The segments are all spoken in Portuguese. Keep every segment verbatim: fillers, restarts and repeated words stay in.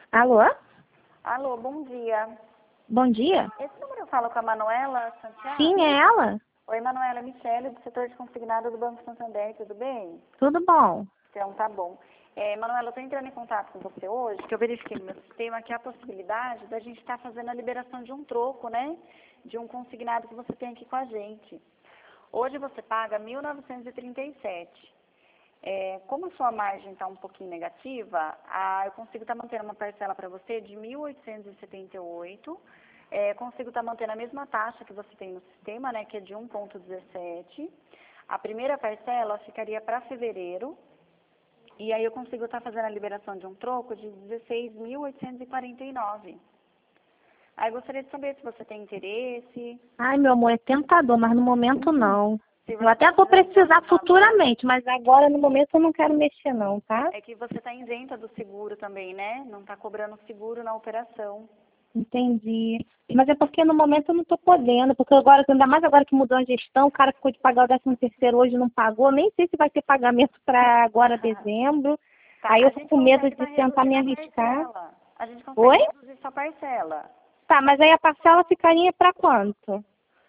Alô? Alô, bom dia. Bom dia? Esse número eu falo com a Manuela Santiago? Sim, é ela? Oi, Manuela, é Michele, do setor de consignado do Banco Santander, tudo bem? Tudo bom? Então, tá bom. É, Manuela, eu estou entrando em contato com você hoje, que eu verifiquei no meu sistema que há a possibilidade da gente estar fazendo a liberação de um troco, né? De um consignado que você tem aqui com a gente. Hoje você paga mil novecentos e trinta e sete. É, como a sua margem está um pouquinho negativa, ah, eu consigo estar mantendo uma parcela para você de mil oitocentos e setenta e oito. É, consigo estar mantendo a mesma taxa que você tem no sistema, né, que é de um vírgula dezessete. A primeira parcela ficaria para fevereiro. E aí eu consigo estar fazendo a liberação de um troco de dezesseis mil oitocentos e quarenta e nove. Aí eu gostaria de saber se você tem interesse. Ai, meu amor, é tentador, mas no momento não. Se Eu você até está vou precisando de precisar algum valor. futuramente, mas agora, no momento, eu não quero mexer não, tá? É que você está isenta do seguro também, né? Não está cobrando seguro na operação. Entendi. Mas é porque no momento eu não tô podendo, porque agora, ainda mais agora que mudou a gestão, o cara ficou de pagar o décimo terceiro hoje e não pagou, nem sei se vai ter pagamento para agora dezembro. Tá, Aí a eu tô gente com medo consegue de estar tentar me reduzindo a arriscar. parcela. A gente consegue Oi? reduzir sua parcela. Tá, mas aí a parcela ficaria para quanto?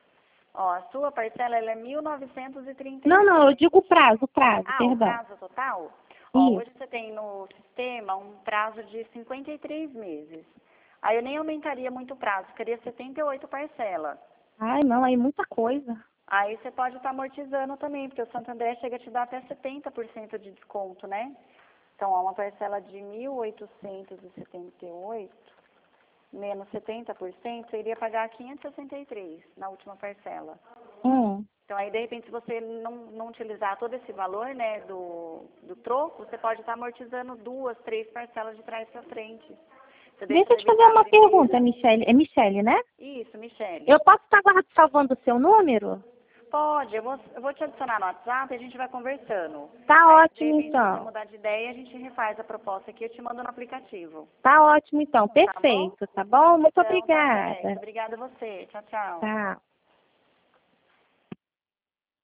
Ó, a sua parcela ela é mil novecentos e trinta e Não, não, eu sete. digo o prazo, o prazo, Ah, o perdão. prazo total? Ó, Isso. hoje você tem no sistema um prazo de cinquenta e três meses. Aí eu nem aumentaria muito o prazo, ficaria setenta e oito parcelas. Ai, não, aí muita coisa. Aí você pode estar amortizando também, porque o Santander chega a te dar até setenta por cento de desconto, né? Então, ó, uma parcela de mil oitocentos e setenta e oito menos setenta por cento, você iria pagar quinhentos e sessenta e três na última parcela. Hum. Então, aí, de repente, se você não, não utilizar todo esse valor, né, do, do troco, você pode estar amortizando duas, três parcelas de trás para frente. Você deixa Deixa eu te fazer debitar a uma primeira. pergunta, Michele. É Michele, né? Isso, Michele. Eu posso estar guarda- salvando o seu número? Pode, eu vou, eu vou te adicionar no WhatsApp e a gente vai conversando. Tá Aí, se de ótimo, repente você então. mudar de ideia, a gente refaz a proposta aqui, eu te mando no aplicativo. Tá ótimo, então. Tá bom? Perfeito, tá bom? Muito Então, tá certo. obrigada. Obrigada a você. Tchau, tchau. Tá.